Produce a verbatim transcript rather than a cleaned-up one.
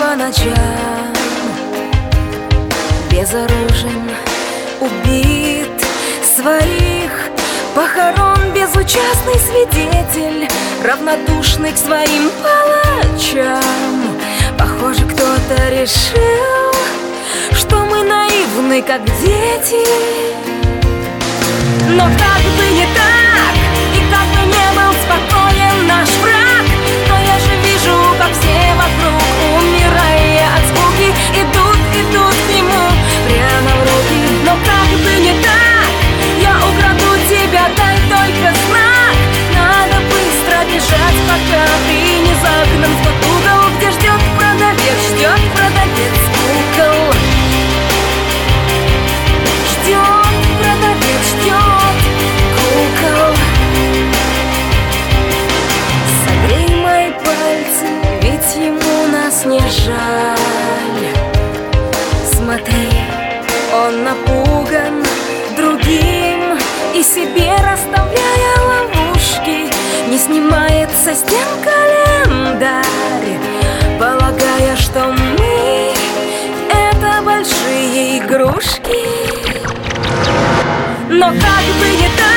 по ночам, безоружен, убит, своих похорон безучастный свидетель, равнодушный к своим палачам. Похоже, кто-то решил, что мы наивны, как дети. Но как бы не так, и как бы не был спокоен наш враг, но я же вижу, как все вокруг, умирая от скуки, идут, идут к нему прямо в руки. Но как бы не так, я украду тебя, дай только знак. Надо быстро бежать, пока ты не загнан в тот угол, где ждет продавец, ждет продавец кукол. Ждет продавец, ждет кукол. Согрей мои пальцы, ведь ему нас не жаль. Смотри, он напуган другим и себе расставляя ловушки, не снимает со стен календарь, полагая, что мы — это большие игрушки. Но как бы не так,